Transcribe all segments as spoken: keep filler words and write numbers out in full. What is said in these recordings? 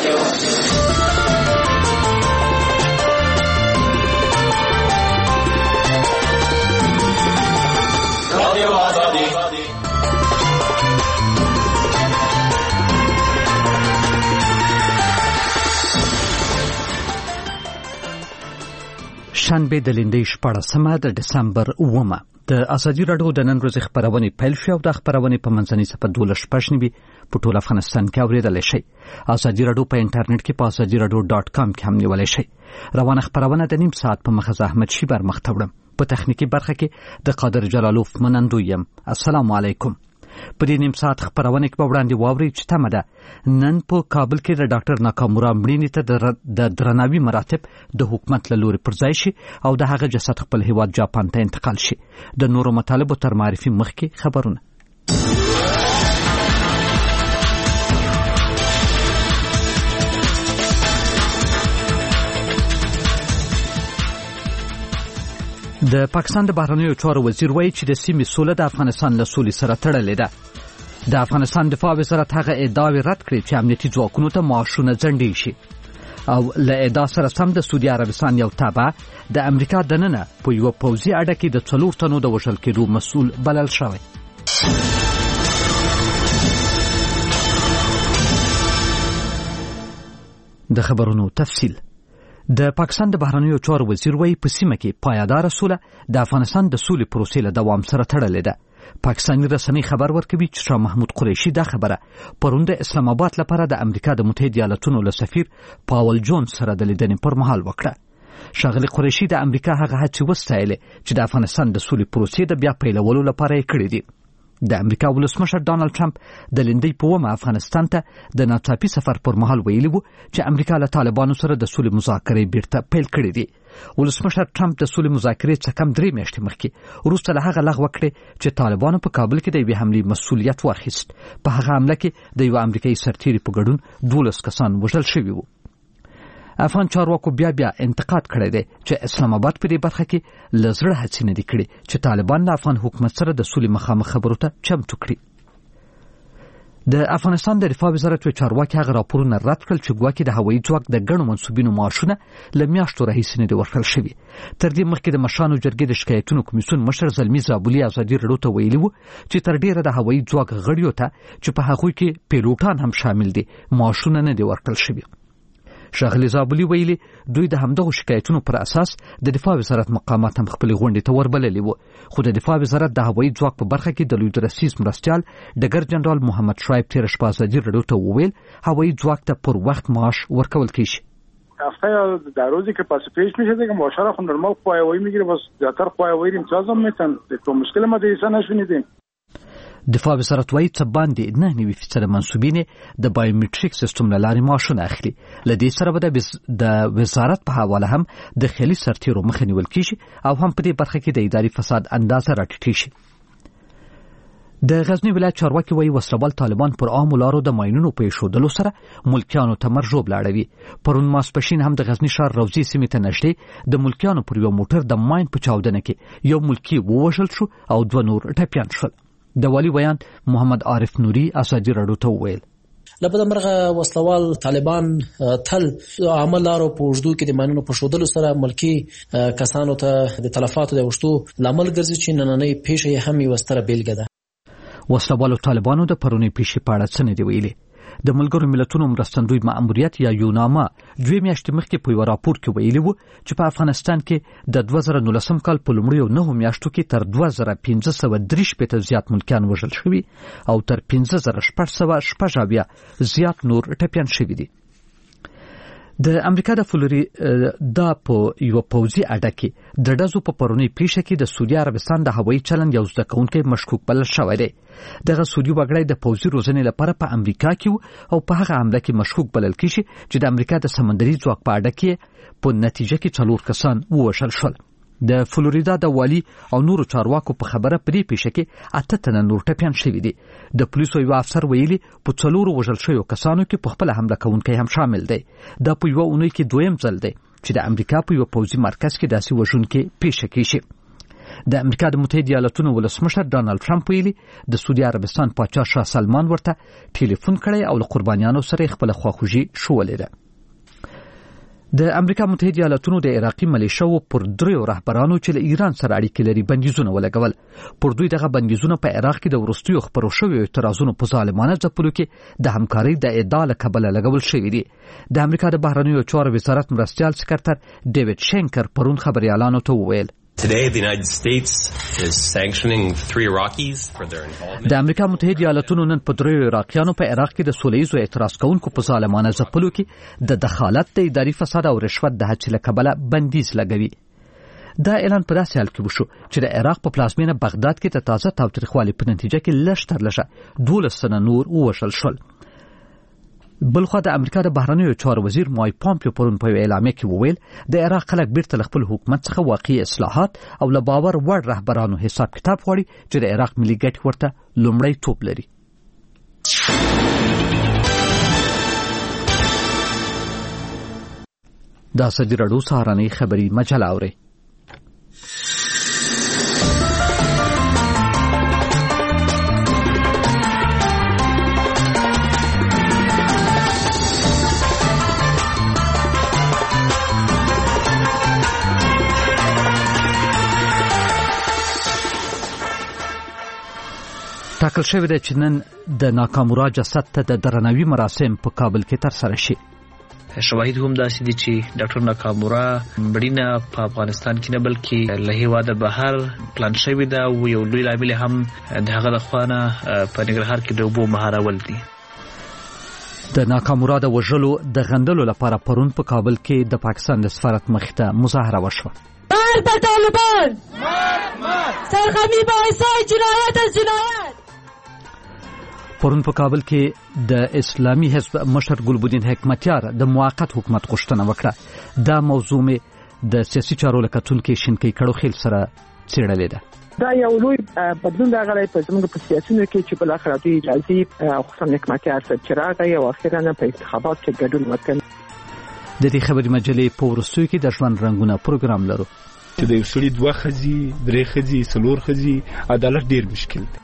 شنبه د لندې شپاړسمه د ډسمبر اوومه د ازادي راډیو د نن ورځې خبرونه پیل شو او د خبرونه په منځنۍ صفحه دولس شپږ نیوي په ټول افغانستان کې اوریدل شي. ازادي راډیو په انټرنیټ کې په ازادي راډیو ډاټ کام کې هم نیول شي. روانه خبرونه د نیم ساعت په مخه احمد شي بر مخ تورم په تخنیکی برخه کې د قادر جلالوف منندویم. السلام علیکم. په دې نیم ساعت خبرونه کې به وړاندې واوري چې تمه ده نن په کابل کې د ډاکټر ناکامورا مړینې ته د درناوي مراتب د حکومت له لوري پر ځای شي او د هغه جسد خپل هیواد جاپان ته انتقال شي. د نورو مطالبو تر معرفي مخکې خبرونه. د پاکستان د بهرنیو چارو وزیر وایي چې د سیمې سوله د افغانستان له سولې سره تړلې ده. د افغانستان دفاع وزارت هغه ادعاوې رد کړې چې امنیتي ځواکونو ته معاشونه ځنډې شي او له ادعا سره سم د سعودي عربستان یو تابع د امریکا دننه په یو پوځي اډه کې د څلور تنو د وژل کېدو مسؤل بلل شوی. د خبرونو تفصیل. د پاکستان د بهرنیو چارو وزیر وایي په سیمه کې پایدار سوله د افغانستان د سولې پروسې له دوام سره تړلې ده. پاکستاني رسنۍ خبر ورکوي چې شاه محمود قریشي دا خبره پرون د اسلام آباد لپاره د امریکا د متحده ایالاتونو له سفیر پاول جونز سره د لیدنې پر مهال وکړه. ښاغلي قریشي د امریکا هغه هڅې وستایلې چې د افغانستان د سولې پروسې د بیا پیلولو لپاره یې کړې دي. د امریکا ولسمشر ډانلډ ټرمپ د لندۍ په ومه افغانستان ته د ناڅاپي سفر پر مهال ویلي وو چې امریکا له طالبانو سره د سولې مذاکرې بیرته پیل کړې دي. ولسمشر ټرمپ د سولې مذاکرې څخه کم درې میاشتې مخکې وروسته له هغه لغوه کړې چې طالبانو په کابل کې د یوې حملې مسؤلیت واخیست. په هغه حمله کې د یو امریکایي سرتیري په ګډون دولس کسان وژل شوي وو. افغان چارواکو بیا بیا انتقاد کړی دی چې اسلام آباد په دې برخه کې له زړه هڅې نه دي کړې چې طالبان له افغان حکومت سره د سولې مخامخ خبرو ته چمتو کړي. د افغانستان د دفاع وزارت چارواکي هغه راپورونه رد کړل چې ګواکې د هوایي ځواک د ګڼو منصوبینو معاشونه له میاشتو راهیسې نه دي ورکړل شوي. تر دې مخکې د مشرانو جرګې د شکایتونو کمیسیون مشر زلمي زابلي ازادي راډیو ته ویلي وو چې تر ډیره د هوایي ځواک غړیو ته چې په هغوی کې پیلوټان هم شامل دي معاشونه نه دي ورکړل شوي. ښاغلي زابلي ویلي دوی د همدغو شکایتونو پر اساس د دفاع وزارت مقامات هم خپلې غونډې ته وربللي وو. خو د دفاع وزارت د هوایي ځواک په برخه کې د لوی درسیز مرستیال ډګر جنرال محمد شعیب تېره شپه ازادي راډیو ته وویل هوایي ځواک ته پر وخت معاش ورکول کیږي. هفته در روزی که پس پیش میشه دیگه معاشره خود نرمال پایه‌ای میگیره واسه زیاتر پایه‌ای امتیاز هم میتن. تو مشکل ما دیگه نشونیدیم. دفاع وزارت وایي څه باندې نه نوي فیصده منصوبینې د بایومټریک سیستم له لارې معاشونه اخلي. له دې سره به د وزارت په حواله هم د خیالي سرتیرو مخه نیول کیږي او هم په دې برخه کې د اداري فساد اندازه راټیټې شي. د غزنی ولایت چارواکي وایي وسلوال طالبان پر عامو لارو د ماینونو په ایښودلو سره ملکیانو ته مرژوب لاړوي. پرون ماسپښین هم د غزنی ښار روضي سیمې ته نږدې د ملکیانو پر یو موټر د ماین په چاودنه کې یو ملکی ووژل شو او دوه نور ټپیان شول. د والی بیان محمد عارف نوري ازادي راډیو ته وویل لپاره مرغه وسلوال طالبان تل عمل لارو په وجدو کې د ماینونو په شودلو سره ملکی کسانو ته د تلفاتو د وشتو لامل ګرځي چې نننۍ پیښه هم یو ستره بیلګه ده. وسلوالو طالبانو د پرونی پیښې په اړه څه نه دی ویلي. د ملګرو ملتونو مرستندوی مأموریت یا یوناما دوی میاشتې مخکې په یو راپور کې ویلي وو چې په افغانستان کې د دوه زره نولسم کال په لومړیو نهو میاشتو کې تر دوه زره پنځه سوه درې شپېته زیات ملکیان وژل شوي او تر پنځه زره شپږ سوه شپږ اویا زیات نور ټپیان شوي دي. د امریکا د فلوریدا په یو پوځي اډه کې د ډزو په پرونی پیښه کې د سعودي عربستان د هوایي چلند یو زده کوونکی مشکوک بلل شوی دی. دغه سعودي وګړی د پوځي روزنې لپاره په امریکا کې او په هغه حمله کې مشکوک بلل کیږي چې د امریکا د سمندري ځواک په اډه کې په نتیجه کې څلور کسان ووژل شول. د فلوریدا د والی او نورو چارواکو په خبره پرې پیښه کې اته تنه نور ټپیان شوي دي. د پولیسو یو افسر ویلي په څلورو وژل شویو کسانو کې په خپل حمله کوونکی هم شامل دی. دا په یو اونۍ کې دویم ځل دی چې د امریکا په یو پوځي مرکز کې داسې وژونکې پیښه کیږي. د امریکا د متحده ایالاتونو ولسمشر ډانلډ ټرمپ ویلي د سعودي عربستان پاچا شاه سلمان ورته ټلیفون کړی او له قربانیانو سره خپل خواخوږي شولې ده. د امریکا متحده ایالاتونو د عراقي ملیشو پر دریو رهبرانو چې له ایران سره اړیکې لري بندیزونه ولګول. پر دوی دغه بندیزونه په عراق کې د وروستیو خبرو شویو اعتراضونو په ظالمانه ځپلو کې د همکارۍ د ادعا له کبله لګول شوي دي. د امریکا د بهرنیو چارو وزارت مرستیال سکرتر ډیوډ شینکر پرون خبريالانو ته وویل Today, the United States is sanctioning three Iraqis for their involvement. د امریکا متحده ایالاتونو نن په دریو عراقیانو په عراق کې د سولهییزو اعتراض کوونکو په ظالمانه ځپلو کې د دخالت د اداري فساد او رشوت د هڅې له کبله بندیز لګوي. دا اعلان په داسې حال کې وشو چې د عراق په پلازمینه بغداد کې د تازه تاوتریخوالي په نتیجه کې لږ تر لږه دولس تنه نور ووژل شول. بلخوا د امریکا د بهرنیو چارو وزیر مایک پامپیو پرون په اعلامیه کې وویل د عراق خلک بیرته له خپل حکومت څخه واقعي اصلاحات او له باور وړ رهبرانو حساب کتاب غواړي چې د عراق ملي ګټې ورته لومړی توپ لري. دا سدي رډو سهارنۍ خبري مجله اوري. ټاکل شوی دی چې نن د ناکامورا جسد ته د درناوي مراسم په کابل کې ترسره شي. شواهد هم داسې دي چې ډاکټر ناکامورا مړینه په افغانستان کې نه بلکې له هیواده بهر پلان شوی ده او یو لوی لامل هم د هغه د خوا نه په ننګرهار کې د اوبو مهارول دي. د ناکامورا د وژلو د غندلو لپاره پرون په کابل کې د پاکستان د سفارت مخې ته مظاهره وشوه. مرد به طالبان، مرد مرد، سرغمی باعثای جنایت از جنایت. پرون په کابل کې د اسلامي حزب مشر ګلبدین حکمتیار د موقت حکومت غوښتنه وکړه. دا موضوع مې د سیاسي چارو لکتونکو شینکي کړو خیل سره څېړلې ده. دا یو لوی بدلون راغلی په زموږ په سیاسيونو کې چې بل اخر د اجازه خصوصا حکمتیار سره چې راغی او اخیرا په انتخابات کې ګډون وکړ. د دې خبري مجلې په ورستیو کې د ژوند رنگونه پروګرام لرو چې د یو سړي دوه ښځې درې ښځې څلور ښځې عدالت ډیر مشکل دی.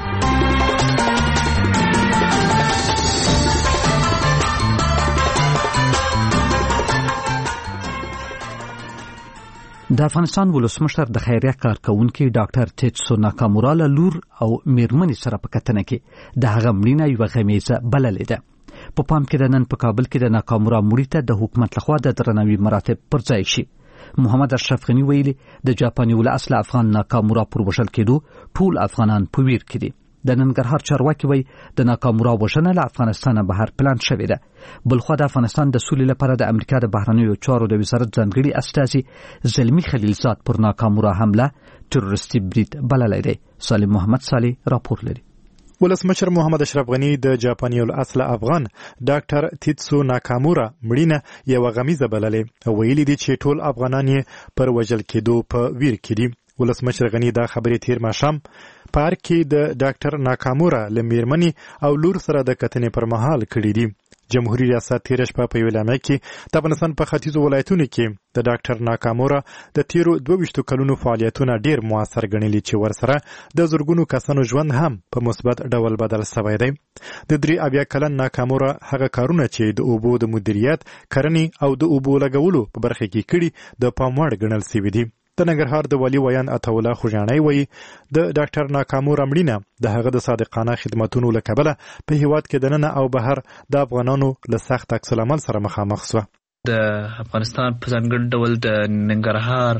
د افغانستان ولسمشر د خیریه کارکونکو ډاکټر تیتسو ناکامورا له لور او میرمنې سره په کتنه کې د هغه مړینه یوه غمیزه بللې ده. په پام کې د نن په کابل کې د ناکامورا مړي ته د حکومت لخوا د درناوي مراتب پر ځای شي. محمد اشرف غنی ویلي د جاپاني ول اصل افغان ناکامورا پر وژل کېدو ټول افغانان په ویر کې دي. د ننګرهار چارواکي وایي د ناکامورا وژنه له افغانستانه بهر پلان شوې ده. بلخوا د افغانستان د سولې لپاره د امریکا د بهرنیو چارو د وزارت ځانګړي استازي زلمی خلیلزاد پر ناکامورا حمله تروریستي برید بللی دی. سالم محمد صالح راپور لري. ولسمشر محمد اشرف غنی د جاپاني الاصل افغان ډاکټر تیتسو ناکامورا مړینه یو غمیزه بللې او ویلي دي چې ټول افغانان پر وژل کېدو په ویر کې دي. ولسمشر غنی دا خبرې تیر ماښام پارک کې د ډاکټر ناکامورا له میرمنې او لور سره د کتنې پر مهال کړي دي. جمهوریت ریاست تیر شپه په یو اعلامیه کې د افغانستان په ختیځو ولایتونو کې د ډاکټر ناکامورا د تیرو دوه ویشتو کلونو فعالیتونه ډیر موثر ګڼلي چې ورسره د زرګونو کسانو ژوند هم په مثبت ډول بدل شوی دی. د درې اویا کلن ناکامورا هغه کارونه چې د اوبو د مدیریت، کرنې او د اوبو لګولو په برخه کې کړي د پام وړ ګڼل شوي دي. د ننګرهار د والي ویان عطاالله خوږیاڼی وایي د ډاکټر ناکامورا مړینه د هغه د صادقانه خدمتونو له کبله په هیواد کې دننه او بهر د افغانانو له سخت عکس العمل سره مخامخ شوه. د افغانستان په ځانګړي ډول د ننګرهار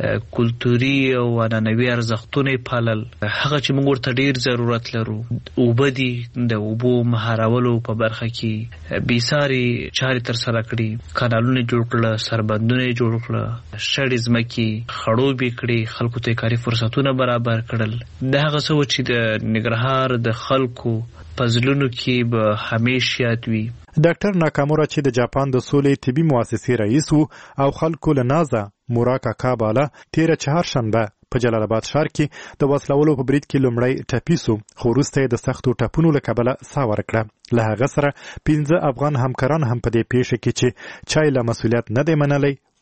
کلتوري او عنعنوي ارزښتونه پالل هغه چې موږ ورته ډیر ضرورت لرو. اوبه دي د اوبو مهارولو په برخه کې بیساري چارې تر سره کړي، کانالونه جوړ کړل، سربندونه جوړ کړل، شړې ځمکې خړوبې کړي، خلکو ته کاري فرصتونه برابر کړل. د هغه څه چې د ننګرهار د خلکو پزلونو کې به همیشه یاد وي. ډاکټر ناکامورا چې د جاپان د سولې طبي مؤسسې رئیس وو او خلکو له نازه موراکا کاباله تیره چهارشنبه په جلال آباد ښار کې د وسلولو په برید کې لومړی ټپي سو، خو وروسته د سختو ټپونو له کبله ساه ورکړه. له هغه سره پنځه افغان همکاران هم په دې پیښه کې چې چا یې له مسؤلیت نه دی منلی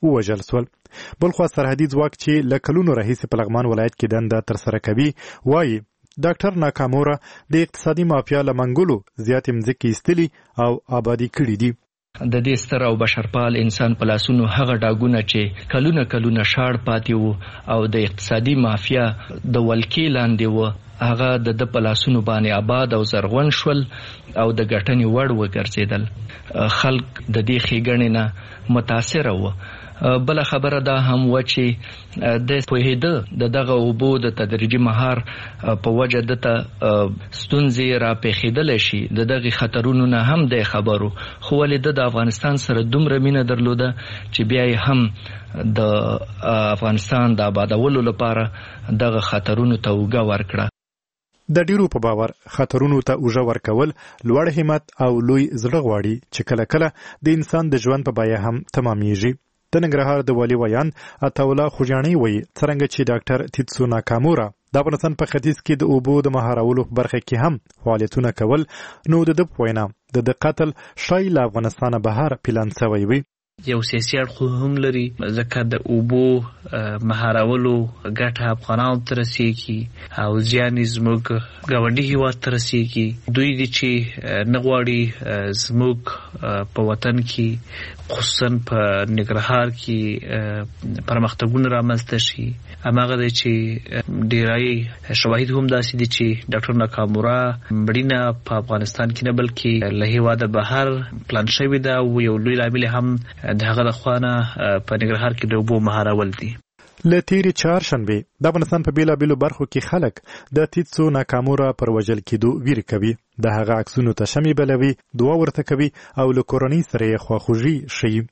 ووژل سول. بلخوا سرحدي ځواک چې له کلونو راهیسې په لغمان ولایت کې دنده ترسره کوي وایي ډاکټر ناکامورا د اقتصادي مافیا له منګولو زیاتې مځکې ایستلي او آبادي کړي دي. د دې ستر او بشرپال انسان په لاسونو هغه ډاګونه چې کلونه کلونه شاړ پاتې وو او د اقتصادي مافیا د ولکې لاندې وو هغه د د په لاسونو باندې آباد او زرغون شول او د ګټنې وړ وګرځېدل. خلک د دې ښېګڼې نه متاثره وو. بل خبره دا هم و چې د پوهېده د دغه اوبو د تدریجي مهار په وجه دته ستونزې را پیښېدلی شي د دغه خطرونو نه هم د خبرو خو ولې د افغانستان سره دومره مینه درلوده چې بیا یې هم د افغانستان د آبادولو لپاره دغه خطرونو ته اوږه ورکړه. د ډیرو په باور خطرونو ته اوږه ورکول لوړ همت او لوی زړه غواړي چې کله کله د انسان د ژوند په بیه هم تمامیږي. د ننګرهار د والي ویان عطاالله خوږیاڼي وایي څرنګه چې ډاکټر تیتسو ناکامورا د افغانستان په ختیځ کې د اوبو د مهارولو په برخه کې هم فعالیتونه کول نو د ده په وینا د ده قتل ښایي له افغانستانه بهر پلان سوی وي. یو سیاسي اړخ هم لري ځکه د اوبو مهارولو ګټه افغانانو ته رسېږي او زیان یې زموږ ګاونډي هېواد ته رسېږي. دوی دي چې نه غواړي زموږ په وطن کې خصوصا په ننګرهار کې پرمختګونه رامنځته شي. هماغه دی چې ډیری شواهد هم داسې دي چې ډاکټر ناکامورا مړینه په افغانستان کې نه بلکې له هېواده بهر پلان شوې ده او یو لوی لامل هم د هغه د خوانه په ننګرهار کې د اوبو مهارول دي. له تیرې چهارشنبې د افغانستان په بیلابیلو برخو کې خلک د تیتسو ناکامورا پر وژل کېدو ویره کوي. د هغه عکسونو ته شمې بلوي، دعا ورته کوي او له کورنۍ سره یې خواخوږي ښیي.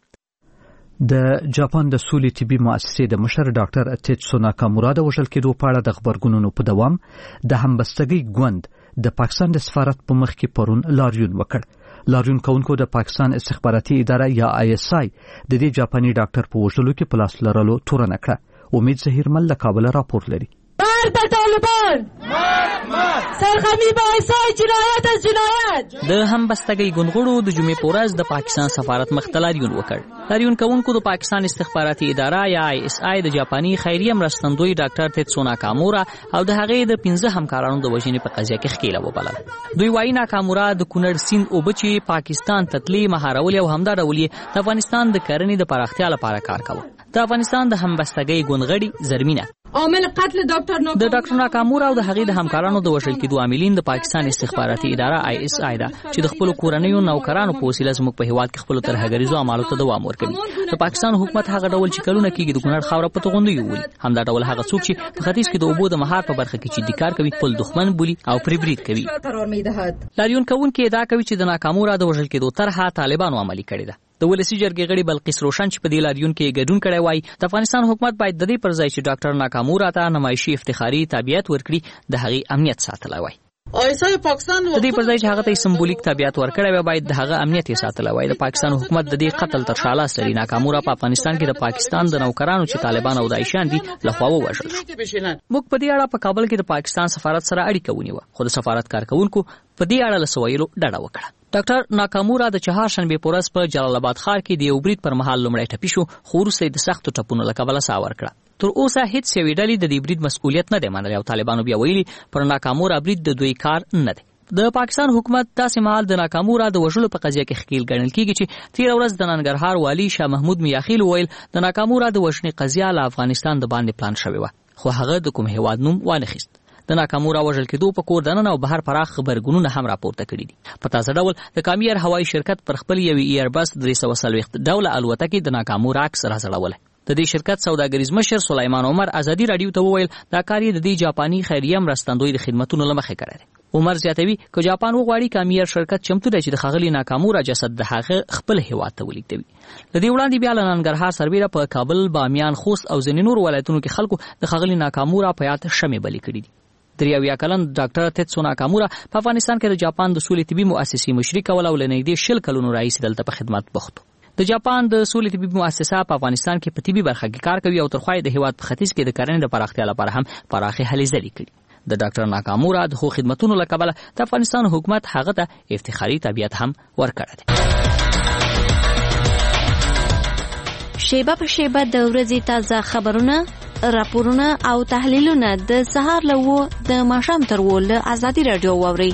د جاپان د سولې طبي مؤسسې د مشر ډاکټر تیتسو ناکامورا د وژل کېدو په اړه د خبرګونونو په دوام د همبستګۍ ګوند د پاکستان د سفارت په مخ کې پرون لاریون وکړ. لاریون کوونکو د پاکستان استخباراتي اداره یا آی اس آی د دې جاپاني ډاکټر په وژلو کې په لاس لرلو تورنه کړه. امید ظهیرمل له کابل راپور لري. مرد بر طالبان، سرخمی با ایسای جنایت از جنایت. د همبستګۍ ګوندغړو د جمعې په ورځ د پاکستان سفارت مخ ته لاریون وکړ. لاریون کوونکو د پاکستان استخباراتي اداره یا آی اس آی د جاپاني خیریه مرستندوی ډاکټر تیتسو ناکامورا او د هغې د پنځه همکارانو د وژنې په قضیه کې ښکېله وبلله. دوی وایي ناکامورا د کونړ سیند اوبه چې پاکستان تتلې مهارولې او همدا ډول یې د افغانستان د کرنې د پراختیا لپاره کار کاوه. د افغانستان د همبستګۍ ګوندغړي زرمینه عامل قتل ډاکټر ناکامورا د ډاکټر ناکامورا او د هغې د همکارانو د وژل کېدو عاملین د پاکستان استخباراتي اداره آی اس آی ده چې د خپلو کورنیو نوکرانو په وسیله زموږ په هېواد کې خپلو ترهګریزو اعمالو ته دوام ورکوي. د پاکستان حکومت هغه ډول چې کلونه کېږي د کونړ خاوره په توغندیو ولي، همدا ډول هغه څوک چې په ختیځ کې د اوبو د مهار په برخه کې چې کار کوي خپل دښمن بولي او پرې برید کوي. لاریون کوونکي ادعا کوي چې د ناکامورا د وژل کېدو طرحه طالبانو عملي کړې ده. د ولسی جرګې غړي بلقیس روشن چې په دې لاریون کې ګډون کړی وای د افغانستان حکومت باید د دې پر ځای چې ډاکټر ناکامورا ته نمایشي افتخاري تابعیت ورکړي د هغې امنیت ساتلی وای. ایسای پاکستان د دې پر ځای چې هغه ته سمبولیک تابعیت ورکړی وای باید د هغه امنیت یې ساتلی وای. د پاکستان حکومت د دې قتل تر شا لاس لري. ناکامورا په افغانستان کې د پاکستان د نوکرانو چې طالبان او داعشیان دي لخوا ووژل شو. موږ په دې اړه په کابل کې د پاکستان سفارت سره اړیکه ونیوه خو د سفارت کارکونکو په دې اړه له څه ویلو ډډه وکړه. ډاکټر ناکامورا د چهارشنبې په ورځ په جلال آباد ښار کې د یو برید پر مهال لومړی ټپي شو خو وروسته یې د سختو ټپونو له کبله ساه ورکړه. تر اوسه هیڅ یوې ډلې د دې برید مسؤلیت نه دی منلی او طالبانو بیا ویلي پر ناکامورا برید د دوی کار نه دی. د پاکستان حکومت داسې مهال د ناکامورا د وژلو په قضیه کې ښکیل ګڼل کېږي چې تېره ورځ د ننګرهار والي شاه محمود میاخیل وویل د ناکامورا د وژنې قضیه له افغانستان د باندې پلان شوې وه خو هغه د کوم هېواد نوم وانخیست. د ناکامورا وژل کېدو په کور دننه او بهر پراخ خبرګونونه هم راپورته کړي دي. په تازه ډول د کامیر هوایي شرکت پر خپل یوې ایربس درې سوه څلوېښت ډوله الوتکې د ناکامورا عکس راځړولی. د دې شرکت سوداګریز مشر سلیمان عمر ازادي راډیو ته وویل دا کار یې د دې جاپاني خیریه مرستندوی د خدمتونو له مخې کړی دی. عمر زیاتوي که جاپان وغواړي کامیر شرکت چمتو دی چې د ښاغلي ناکامورا جسد د هغه خپل هېواد ته ولیږدوي. له دې وړاندې بیا له ننګرهار سربیره په کابل، بامیان، خوست او ځینې نورو ولایتونو کې خلکو د ښاغلي ناکامورا په یاد شمې بلې کړي دي. درې اویا کلن ډاکټر تیتسو ناکامورا په افغانستان کې د جاپان د سولې طبي مؤسسې مشري کوله او له نږدې شل کلونو راهیسې دلته په خدمت بوخت. د جاپان د سولې طبي مؤسسه په افغانستان کې په طبي برخه کې کار کوي او تر خوا یې د هېواد په ختیځ کې د کرنې د پراختیا لپاره هم پراخې هلې ځلې کړي. د ډاکټر ناکامورا د ښو خدمتونو له کبله د افغانستان حکومت هغه ته افتخاري تابعیت هم ورکړی دی. شیبه په شیبه د ورځې تازه خبرونه، راپورونه او تحلیلونه د سهار له و د ماښام تر و له ازادي راډیو واورئ.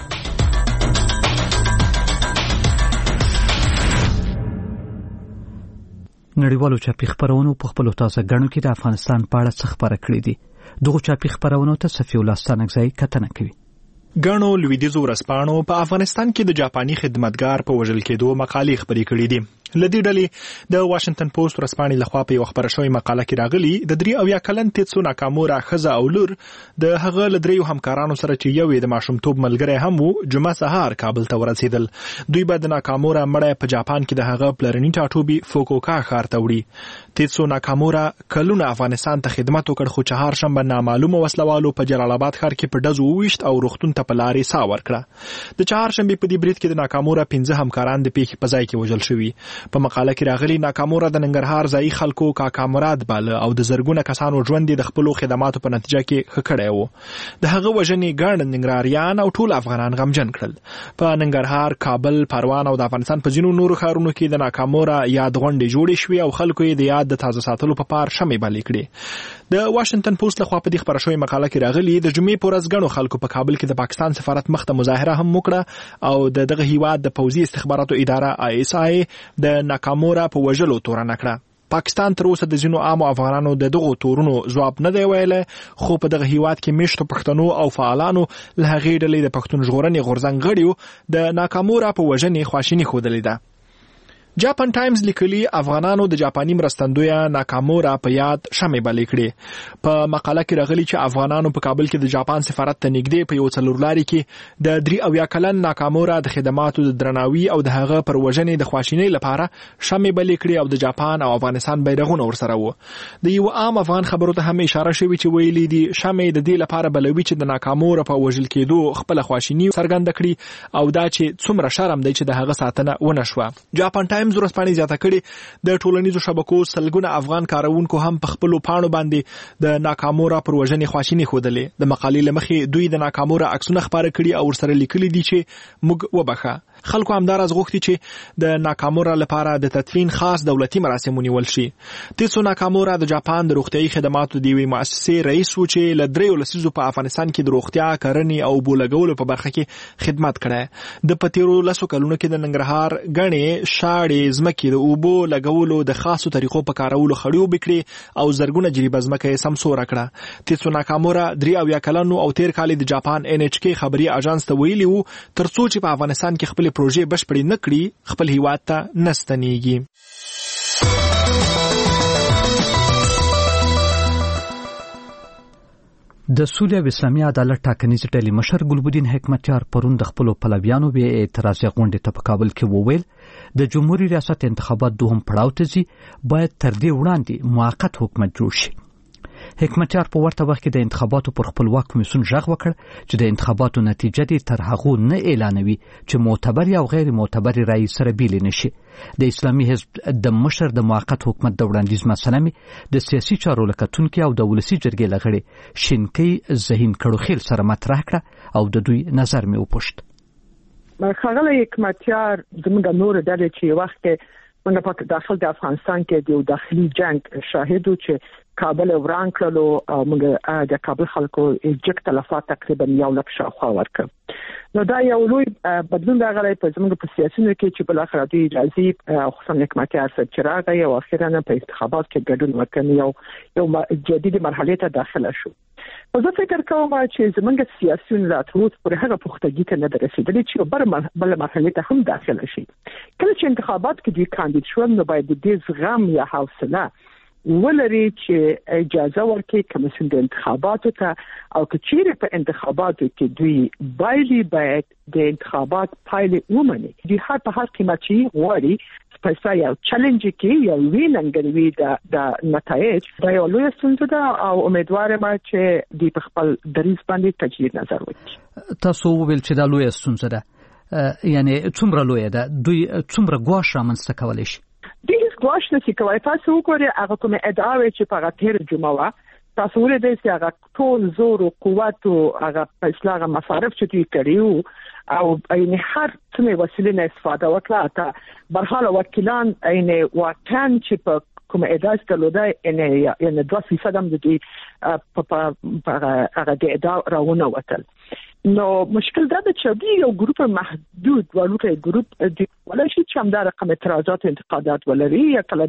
نړیوالو چاپي خبرونو په خپلو تازه ګڼو کې د افغانستان په اړه څه خبره کړې دي. دغه چاپي خبرونو ته صفي الله ستانکزی کتنه کوي. ګڼو لویدیځو ورځپاڼو په افغانستان کې د جاپاني خدمتګار په وژل کېدو مقالې خپرې کړې دي. لدې ډلې د واشنگټن پوسټ ورځپاڼې لخوا په یو خبره شوې مقاله کې راغلي د درې اویا کلن تیتسو ناکامورا ښځه او لور د هغه له دریو همکارانو سره چې یو یې د ماشومتوب ملګری هم و جمعه سهار کابل ته ورسېدل. دوی به د ناکامورا مړی په جاپان کې د هغه پلرني ټاټوبي فوکوکا ښار ته وړي. تیتسو ناکامورا کلونه افغانستان ته خدمت وکړ خو چهارشنبه نامعلومه وسلوالو په جلال آباد ښار کې په ډزو وویشت او روغتون ته په لارې ساه ورکړه. د چهارشنبې په دې برید کې د ناکامورا پنځه همکاران د پیښې په ځای کې وژل شوي. په مقاله کې راغلي ناکامورا د ننګرهار ځایي خلکو کاکا مراد باله او د زرګونه کسانو ژوند د خپلو خدماتو په نتیجه کې ښه کړی و. د هغه وژنې ګڼ ننګرهاریان او ټول افغانان غمجن کړل. په ننګرهار، کابل، پروان او د افغانستان په ځینو نورو ښارونو کې د ناکامورا یاد غونډې جوړې شوې او خلکو یې د یاد د تازه ساتلو په پار شمې بلې کړې. د واشنگټن پوسټ لخوا په دې خبره شوې مقاله کې راغلي د جمعې په ورځ ګڼو خلکو په کابل کې د پاکستان سفارت مخ ته مظاهره هم وکړه او د دغه هیواد د پوځي استخباراتو اداره آی اس آی د ناکامورا په وژلو تورنه کړه. پاکستان تر اوسه د ځینو عامو افغانانو د دغو تورونو ځواب نه دی ویلی خو په دغه هیواد کې میشتو پښتنو او فعالانو له هغې ډلې د پښتون ژغورنې غورځنګ غړیو د ناکامورا په وژنې خواشیني ښودلې ده. جاپان ټایمز لیکلي افغانانو د جاپاني مرستندویه ناکامورا په یاد شمې بلې کړې. په مقاله کې راغلي چې افغانانو په کابل کې د جاپان سفارت ته نږدې په یو څلورلاري کې د درې اویا کلن ناکامورا د خدماتو د درناوي او د هغه پر وژنې د خواشینۍ لپاره شمې بلې کړې او د جاپان او افغانستان بیرغونه ورسره وو. د یو عام افغان خبرو ته هم اشاره شوې چې ویلي دي شمې د دې لپاره بلوي چې د ناکامورا په وژل کېدو خپل خواشیني څرګنده کړي او دا چې څومره شرم دی چې د هغه ساتنه ونه شوه. جاپان ټایمز ورځپاڼې زیاته کړي د ټولنیزو شبکو سلګونه افغان کارونکو هم په خپلو پاڼو باندې د ناکامورا پر وژنې خواشیني ښودلې. د مقالې له مخې دوی د ناکامورا عکسونه خپاره کړي او ورسره لیکلي دي چې موږ وبخه. خلکو همداراز غوښتي چې د ناکامورا لپاره د تدفین خاص دولتي مراسم ونیول شي. تیتسو ناکامورا د جاپان د روغتیايي خدماتو د یوې مؤسسې رئیس و چې له دریو لسیزو په افغانستان کې د روغتیا، کرنې او اوبو لګولو په برخه کې خدمت کړی. د په تیرو لسو کلونو کې د ننګرهار ګڼې شاړې ځمکې د اوبو لګولو د خاصو طریقو په کارولو خړیو بکړي او زرګونه جریبه ځمکه یې سمسوره کړه. تیتسو ناکامورا درې اویا کلن او تیر کال د جاپان ان ایچ کې خبري اژانس ته ویلي وو ترڅو چې په افغانستان کې خپل پروژې بشپړې نه کړي خپل هیواد ته نستنیږي. د سولې او اسلامي عدالت ټاکنیز ډلې مشر ګلبدین حکمتیار پرون د خپلو پلویانو به اعتراضي غونډې ته په کابل کې وویل د جمهوریت ریاست انتخابات دوهم پړاو ته ځي باید تر دې وړاندې موقت حکومت جوړ شي. حکمتیار په ورته وخت کې د انتخاباتو پر خپلواک کمیسیون غږ وکړ چې د انتخاباتو نتیجه دې تر هغو نه اعلانوي چې معتبر یا غیر معتبر رأی سره بیل نشي. د اسلامي حزب د مشر د موقت حکومت د وړاندیز مسله مې د سیاسي چارو لکتونکو او د ولسی جرګې لغړي شینکي ذهین کړوخیل سره مطرح کړه او د دوی نظر مې وپوښت. خغله حکمتیار زموږ نور ډلې چې وخت موږ په داخل د افغانستان کې د داخلي جنگ شاهدو چې کابل وران کړلو او موږ د کابل خلکو جګ تلفات تقریبا یو لک شاوخوا ورکړ. نو دا یو لوی بدلون راغلی په زموږ په سیاسيونو کې چې بل اخر دوی اجازه خصوصا حکمتیار سره چې راغی او اخیرا په انتخابات کې ګډون وکړ یو یو جدید مرحله ته داخله شو. زه فکر کوم چې زموږ سیاسيون راتلوت پر هغه پختګی ته نه رسیدلی چې بل مرحله ته هم داخله شي. کله چې انتخابات کې دوی کاندید شول نو باید د زغم یا حوصله ولري چې اجازه ورکړي کمیسیون د انتخاباتو ته او کچېره په انتخاباتو کې دوی بایلي باید د انتخابات پایلې ومني. دوی هر په هر قیمت چې غواړي سپیسا یو چیلنج کې یو ویننګوي د د نتایج دا یو لوی ستونزه ده او امیدوارم چې دوی په خپل دریځ باندې تجدید نظر وکړي. تاسو ویل چې دا لوی ستونزه ده یعنی څومره لوی ده دوی څومره ګواښ رامنځته کولی شي؟ دوی هیڅ ګواښ نشي کولی. تاسو وګورئ هغه کومه ادعاوې چې په هغه تیر جمعه وه تاسو ولیدئ چې هغه ټول زور او قوت او هغه په اصلاح مصارف چې دوی کړي او یعنی هر څه وسیله نه استفاده وکړه. تا برحال وکیلان یعنی واقعا چې په کوم ادعا ستلوده ان ان دوه فیصد هم د دوی په هغه د ادعا راونه وتل. نو مشکل دا ده چې دی یو ګروپ محدود ولکه ګروپ دی ولا شي چې هم دا رقم اعتراضات او انتقادات ولري یا کله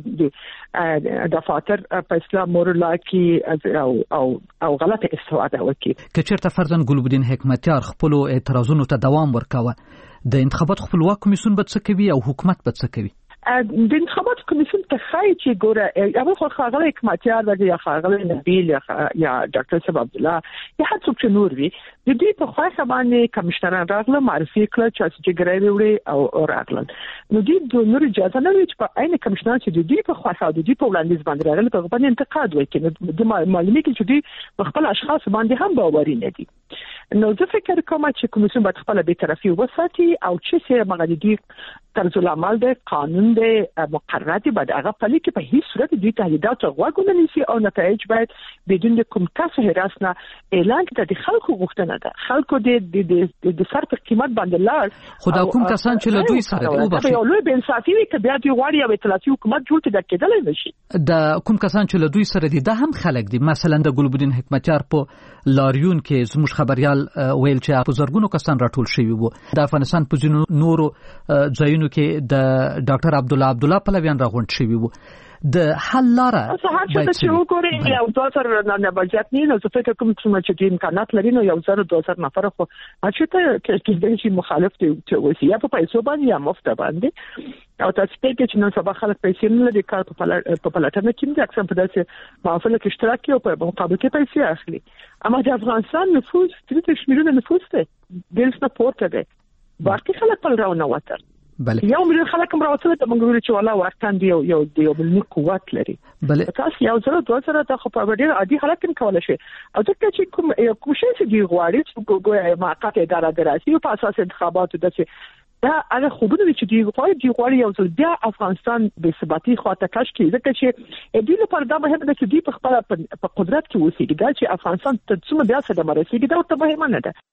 د دفاتر په اسلام مورلا کې او او او غلطه استفاده وکړي. که چېرته فرضاً ګلبدین حکمتیار خپل اعتراضونو ته دوام ورکاوه د انتخابات خپلواک کمیسیون به څه کوي او حکومت به څه کوي؟ د انتخابات کمیسیون ته خای چې ګوره اول خو خاغله حکمتیار د یا خاغله نبیل یا ډاکټر صاحب عبد الله یا هڅه چې نور وي د دې په خاصه باندې کمشنران راغله معرفي کړ چې چې ګرای وړي او راغلل. نو دې د نور اجازه نه وي چې په عین کمشنران چې د دې په خاصه د دې په وړاندیز باندې راغله په باندې انتقاد وکړي د معلومات چې دې خپل اشخاص باندې هم باوري نه دي. نو زه فکر کوم چې کمیسیون باید خپل به طرفي وساتي او چې سره مغلدي طرز العمل د قانون د مقررات باید هغه پلي کې په هیڅ صورت د تهدیدات غوښتنه نشي او نتایج باید بدون کوم کسه هراس نه اعلان کړي. د خلکو غوښتنه ده خلکو د د د سر په قیمت باندې لاړ خدا کوم کسان چې له دوی سره دی او به یو لوی بې انصافي وي چې بیا دوی غواړي او اطلاعاتي حکومت جوړ کړي کېدل نشي. د کوم کسان چې له دوی سره دي دا هم خلک دي مثلا د ګلبدین حکمتیار په لاریون کې زموږ خبريال ویل چې په زرګونو کسان راټول شوي وو. د افغانستان په ځینو نورو ځایونو کې د ډاکټر عبد الله عبد الله پلویان راغونډ شوي وو. د حل لاره باید چې وګورئ یو دوزر نه بجټ نه نو څه فکر کوم چې د امکانات لري نو یو زر دوزر نفر خو چې ته کې چې مخالف دي چې وسی یا په پیسو باندې یا مفت باندې او تاسو ته کې چې نن سبا خلک پیسې نه لري کار په پلاتنه کې د اکثر په داسې معاملو کې اشتراک کوي په مقابل کې پیسې اخلي. اما د افغانستان نفوس تریس میلیونه نفوس دی بیل نه پورته دی باقي خلک په راونه وتر بله یو مليون خلک هم راوصله ته موږ ویل چې والله واکتان دی یو یو بل قوت لري. بله تاسو یو زره دوه زره ته خو په ډیر عادي حالت کې کولای شي او ځکه چې کوم کوم شي چې دی غواړي چې ګویا موقت اداره دراسي په اساس انتخاباتو دسه دا هغه خوبونه چې دی غواړي دی غواړي یو ځل بیا افغانستان به ثباتي خواته کش کړي ځکه چې دې لپاره دا مهمه ده چې دی په خپل په قدرت کې وسیږي دا چې افغانستان ته څومره بیا څه د مرسي دا ته مهمه نه ده.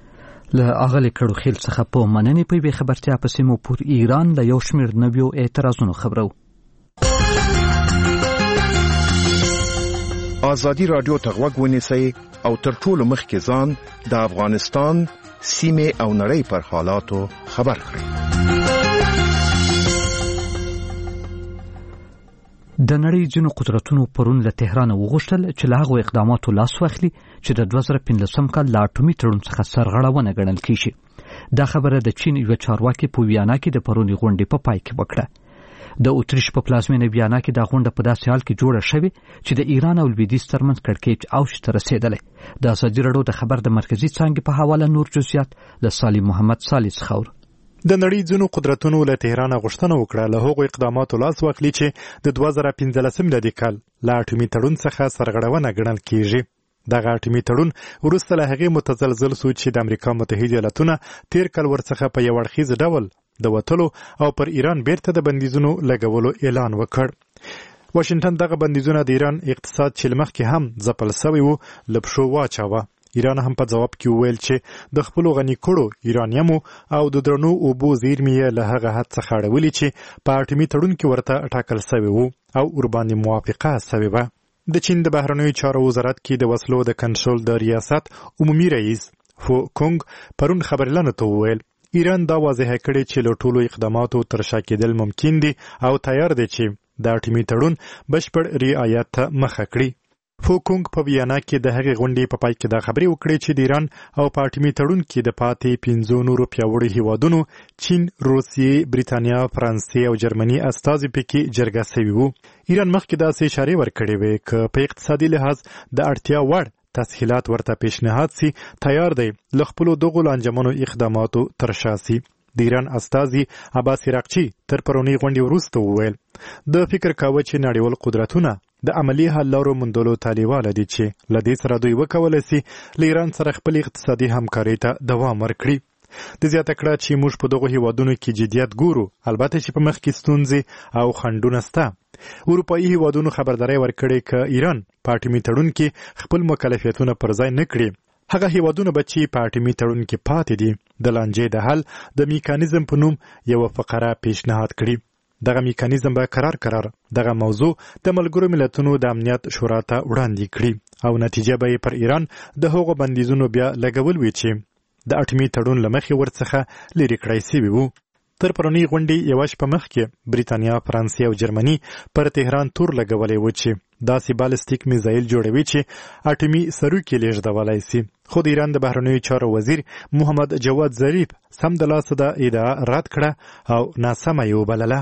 له اغلی کړو خیل څخه په مننې په به خبرتیا په سیمو پور ایران له یو شمیر نویو اعتراضونو خبرو. ازادي رادیو ته غوږ ونیسئ او تر ټولو مخکې ځان د افغانستان سیمه او نړۍ پر حالاتو خبر کړئ. د نړۍ ځینو قدرتونو پرون له تهران وغوښتل چې له هغو اقداماتو لاس واخلي چې د دوه زره پنځلسم کال له اټومي تړون څخه سرغړونه ګڼل کیږي. دا خبره د چین یو چارواکي په ویانا کې د پرونی غونډې په پای کې وکړه. د اتریش په پلازمینه ویانا کې دا غونډه په داسې حال کې جوړه شوې چې د ایران او لویدیځ ترمنځ کړکېچ اوج ته رسېدلی. د ازادي راډیو د خبر د مرکزي څانګې په حواله نور جزئیات له صالح محمد صالح څخه. د نړۍ ځینو قدرتونو له تهران غوښتنه وکړه له هغو اقداماتو لاس واخلي چې د دوه زره پنځلسم میلادي کال له اټومي تړون څخه سرغړونه ګڼل کیږي. دغه اټومي تړون وروسته له هغې متزلزل شو چې د امریکا متحده ایالاتونه تیر کال ورڅخه په یو اړخیز ډول د وتلو او پر ایران بیرته د بندیزونو لګولو اعلان وکړ. واشنگټن دغه بندیزونه د ایران اقتصاد چې مخکې هم ځپل شوی وو له پښو واچاوه. ایران هم په جواب کې وویل چې د خپل غني کړو ایرانیمو او د درنو اوبو زیرمې له هغه حد څخه اړولې چې په اټومي تړون کې ورته ټاکل شوی وو او ورباندې موافقه شوې وه. د چین د بهرنیو چارو وزارت کې د وسلو د کنټرول د ریاست عمومي رئیس فو کونګ پرون خبرلانو ته وویل ایران دا واضح کړي چې له ټولو اقداماتو تر شا کېدل ممکن دي او تیار دي چې د اټومي تړون بشپړ رعایت ته مخه کړي. فوکونګ په ویانا کې د هغې غونډې په پای کې دا خبرې وکړې چې د ایران او په اټومي تړون کې د پاتې پنځو نورو پیاوړو هیوادونو چین، روسیې، بریتانیا، فرانسې او جرمني استازي پکې جرګه شوي وو. ایران مخکې داسې اشارې ورکړې وې که په اقتصادي لحاظ د اړتیا وړ تسهیلات ورته پیشنهاد سي تیار دی له خپلو دغو لانجمنو اقداماتو تر شا سي. د ایران استازي عباس عراقچي تر پرونی غونډې وروسته وویل د فکر کاوه چې نړیوال قدرتونه د عملی حل لارو موندلو طالبان دي چې له دې سره دوی وکولای شي له ایران سره خپل اقتصادي همکاري ته دوام ورکړي. د زیاته کړه چې موږ په دغه هیوادونو کې جديت ګورو البته چې په مخ کې ستونزې او خنډونه شته. اروپایي هیوادونو خبرداري ورکړې چې ایران په اټومي تړون کې خپل مکلفیتونه پر ځای نه کړي. هغه هیوادونه به چې په اټومي تړون کې پاتې دي د لانجې د حل د میکانیزم په نوم یو فقره پیشنهاد کړي. دغه میکانیزم به قرار قرار دغه موضوع د ملګرو ملتونو د امنیت شورا ته وړاندې کړي او نتیجه به پر ایران د هغو بندیزونو بیا لګول وي چې د اټومي تړون لمخې ورڅخه لري کړی شوی وو. تر پرونی غونډې یو شپه مخکې بریتانیا، فرانسې او جرمني پر تهران تور لګولې و چې داسې بالستیک میزایل جوړوي چې اټومي سروکي لیږدولی سي. خو د ایران د بهرنیو چارو وزیر محمد جواد ظریف سم د لاسه د ادعا رد کړه او ناسمه یې وبلله.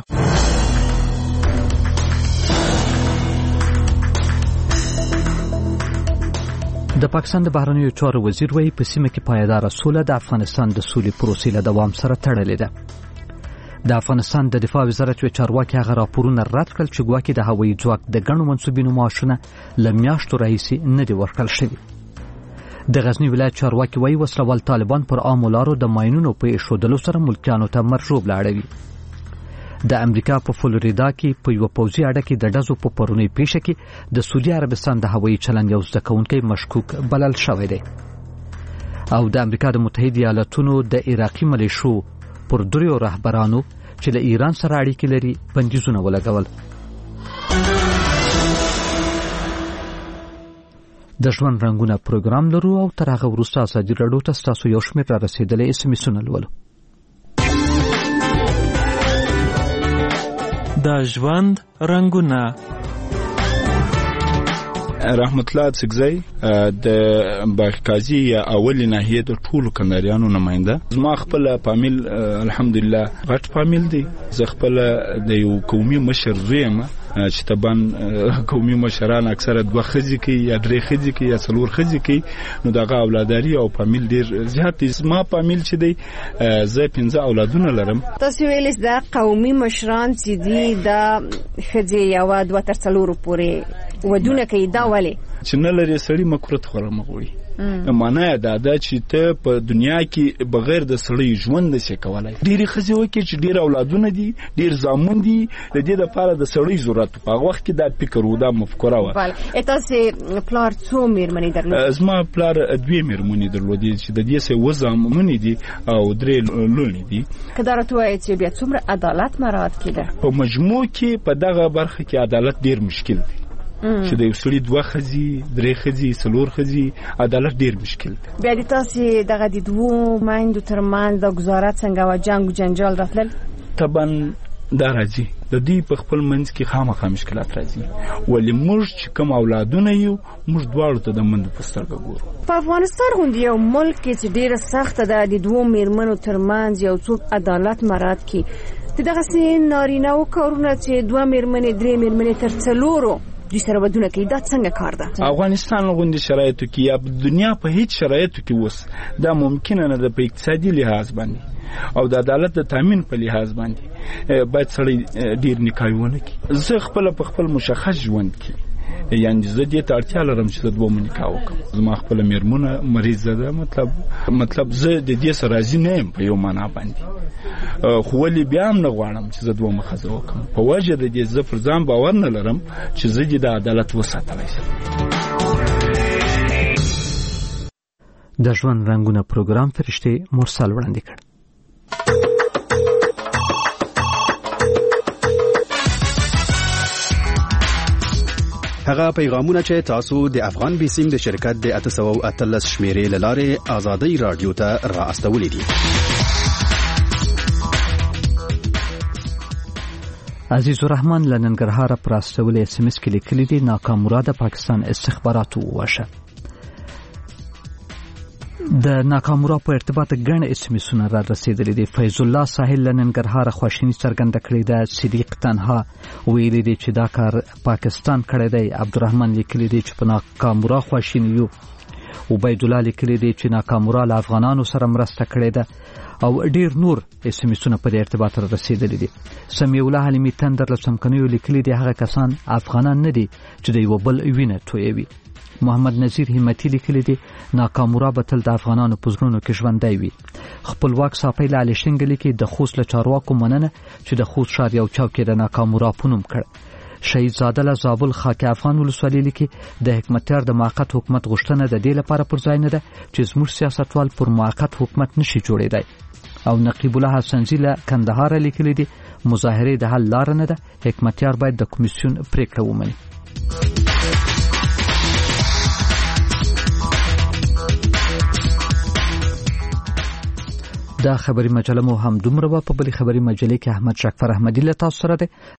د پاکستان د بهرنیو چارو وزیر وایي په سیمه کې پایداره سوله د افغانستان د سولې پروسې له دوام سره تړلې ده. د افغانستان د دفاع وزارت یو چارواکي هغه راپورونه رد کړل چې ګواکې د هوایي ځواک د ګڼو منصوبینو معاشونه له میاشتو راهیسې نه دي ورکړل شوي. د غزنی ولایت چارواکي وایي وسلوال طالبان پر عامو لارو د ماینونو په ایښودلو سره ملکیانو ته مرژوب لاړوي. د امریکا په فلوریدا کې په یو پوځي اډه کې د ډزو په پرونی پیښه کې د سعودي عربستان د هوایي چلند یو زده کوونکی مشکوک بلل شوی دی. او د امریکا د متحده ایالاتونو د عراقي ملیشو پر دریو رهبرانو چې له ایران سره اړیکې لري بندیزونه ولګول. د ژوند رنګونه پروګرام لرو او تر هغه وروسته ازادي راډیو ته ستاسو یو شمېر را رسېدلی اس ام اسونه لولو. د ژوند رنګونه رحمت الله سګزی د باغقازي یا اول ناحیه د ټولو کنداریانو نماینده. زما خپل فامیل الحمدلله غټ فامیل دی. زه خپل د یو قومي مشر زوی یم چې طبعا قومي مشران اکثره دوه ښځې کوي یا درې ښځې کوي یا څلور ښځې کوي، نو دغه اولاداري او فامیل ډېر زیات دی. زما فامیل چې دی زه پنځه اولادونه لرم. تاسو ویلې د قومي مشران چې دي د ښځې یوه دوه تر څلورو پورې ودونه کوي، دا ولې چې نه لري سړي مکروت خوره مغوي. معنا یې دا ده چې ته په دنیا کې بغیر د سړي ژوند نشې کولی. ډېرې ښځې وکړي چې ډېر اولادونه دي، ډېر زامن دي، د دې لپاره د سړي ضرورت په هغه وخت کې دا فکر و، دا مفکوره وه. تاسې پلار څو مېرمنې درلودې؟ زما پلار دوې مېرمنې درلودې چې د دې څه اووه زامنې دي او درې لوڼې دي. که دا راته ووایې چې بیا څومره عدالت مراعات کېده؟ په مجموع کې په دغه برخه کې عدالت ډېر مشکل دی. چې د یو سړي دوه ښځې، درې ښځې، څلور ښځې، عدالت ډېر مشکل دی. بیا د تاسې دغه د دوو میندو ترمنځ د ګزاره څنګه وه؟ جنګ و جنجال راتلل؟ طبعا دا راځي، د دوی په خپل منځ کې خامخا مشکلات راځي، ولې موږ چې کوم اولادونه یو موږ دواړو ته د مندو په سترګه ګورو. په افغانستان غوندې یو ملک کې چې ډېره سخته ده د دوو مېرمنو ترمنځ یو څوک عدالت مراعات کړي، د دغسې نارینه‌و کارونه چې دوه مېرمنې، درې مېرمنې تر څلورو دوی سره ودونه کوي، دا څنګه کار ده؟ افغانستان غوندې شرایطو کې یا دنیا په هیڅ شرایطو کې اوس دا ممکنه نه ده. په اقتصادي لحاظ باندې او د عدالت د تامین په لحاظ باندې باید سړی ډېر نکاح ونه کړي. زه خپله په خپل مشخص ژوند کې یعنې زه دې ته اړتیا لرم چې زه دوه نکاح وکړم. زما خپله مېرمنه مریضه ده، مطلب مطلب زه د دې سره راضي نه یم په یو معنا باندې، خو ولې بیا هم نه غواړم چې زه دوه ښځه وکړم په وجه د دې زه پر ځان باور نه لرم چې زه دې د عدالت وساتلی شم. د ژوند رنګونه پروګرام فرشتې مرسل وړاندې کړ. هغه پیغامونه چې تاسو د افغان بیسیم د شرکت د اته سوه او اتلس شمیرې له لارې آزادۍ رادیو ته را استولې دي. عزیز الرحمن له ننګرهاره پر استولې اس ام اس کې لیکلي دي ناکام مراده پاکستان استخباراتو وواشه. د ناکامورا په ارتباط ګڼ اس ام اسونه را رسیدلي دي. فیض الله ساحل له ننګرهاره خواشیني څرګنده کړې ده. صدیق تنها ویلي دی چې دا کار پاکستان کړی دی. عبدالرحمن لیکلي دی چې په ناکامورا خواشیني یو. عبید الله لیکلي دی چې ناکامورا له افغانانو سره مرسته کړې ده او ډیر نور اس ام اسونه په ارتباط را رسیدلي دي. سمیع الله حلیمي تندر له څمکنیو لیکلي دی هغه کسان افغانان نه دي چې د یو بل وینه تویوي. محمد نذیر همتی لیکلی دی ناکامورا به تل د افغانانو په زړونو کې ژوندی وي. خپلواک صافی له علي شنګ لیکي د خوست له چارواکو مننه چې د خوست ښار یو چوکۍ د ناکامورا په نوم کړ. شهید زاده له زابل خاک افغان ولسوالۍ لیکي د حکمتیار د موقت حکومت غوښتنه د دې لپاره پر ځای نه ده چې زموږ سیاستوال پر موقت حکومت نشي جوړېدای. او نقیب الله حسنزی له کندهار لیکلي دي مظاهره د حل لار نه ده، حکمتیار باید د کمیسیون پریکړه ومني. دا خبري مجله مو هم دومره په بلی خبري مجلې کې احمد شکفر احمدی له تاسو سره ده.